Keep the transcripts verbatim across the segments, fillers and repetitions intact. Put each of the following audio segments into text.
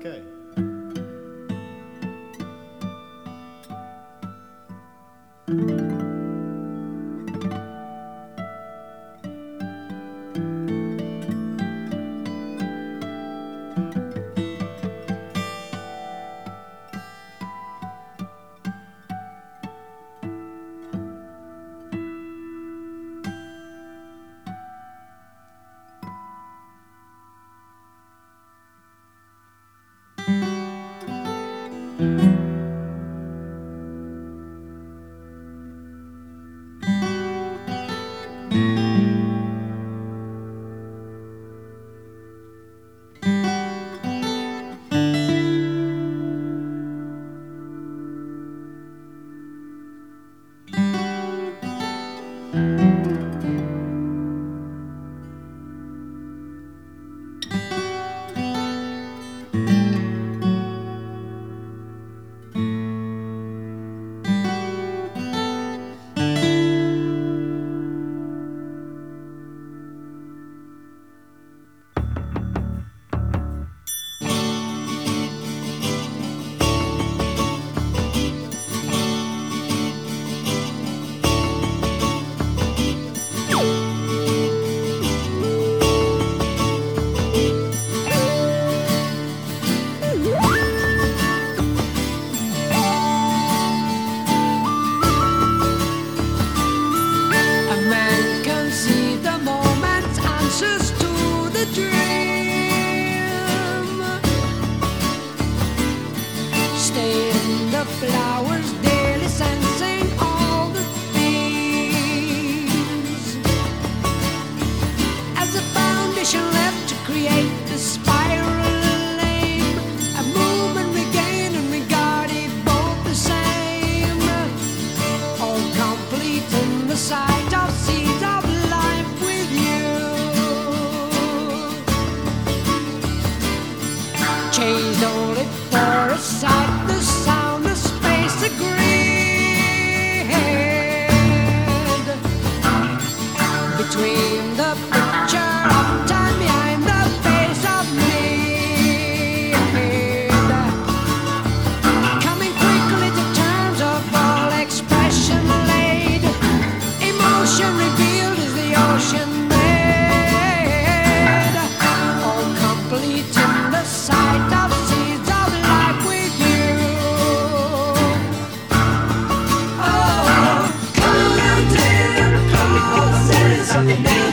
Okay. Flowers daily sensing all the themes as a foundation left to create the spiral aim, a movement regained and regarded both the same, all complete in the sight of seeds of life with you, changed only for a sight, the sound between the picture of time behind the face of me, coming quickly to terms of all expression laid, emotion revealed is the ocean made, all complete in the sight of seeds of life with you. Oh, come and take close. Something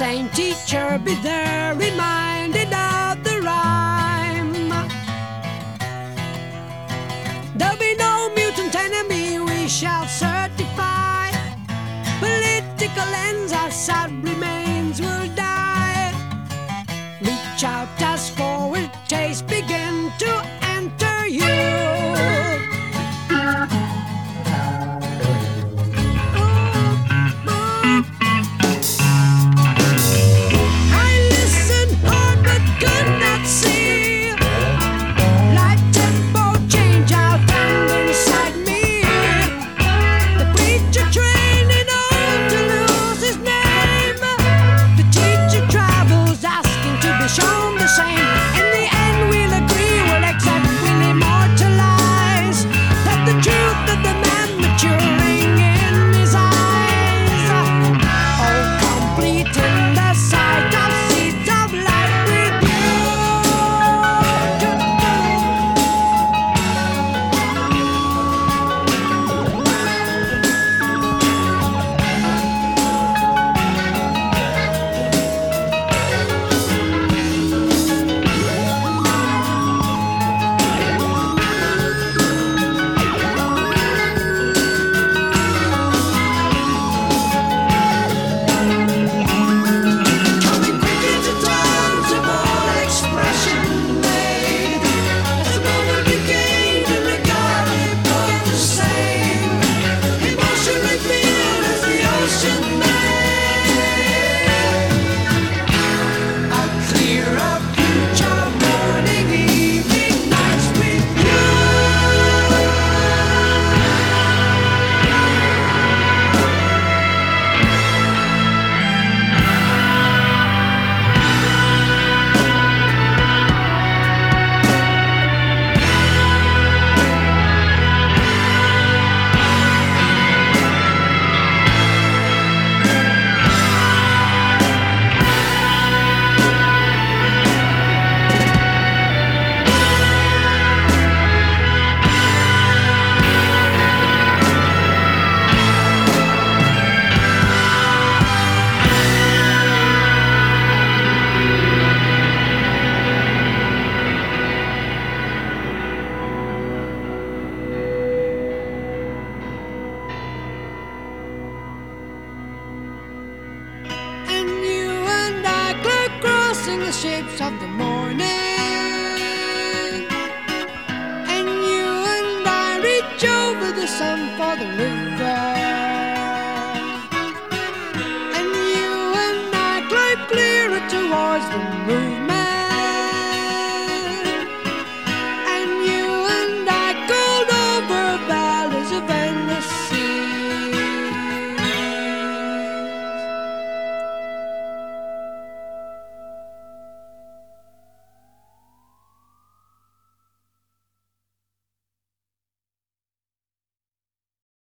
same teacher be there, reminded of the rhyme. There'll be no mutant enemy we shall certify. Political ends, our sad remains will die. Reach out as forward taste begin to enter you. Shown the same. In the end, we'll agree, we'll accept, we'll immortalize that the truth of the man maturing in his eyes. Oh, complete in the sight of seeds of light with you. The shapes of the morning, and you and I reach over the sun for the river, and you and I climb clearer towards the movement.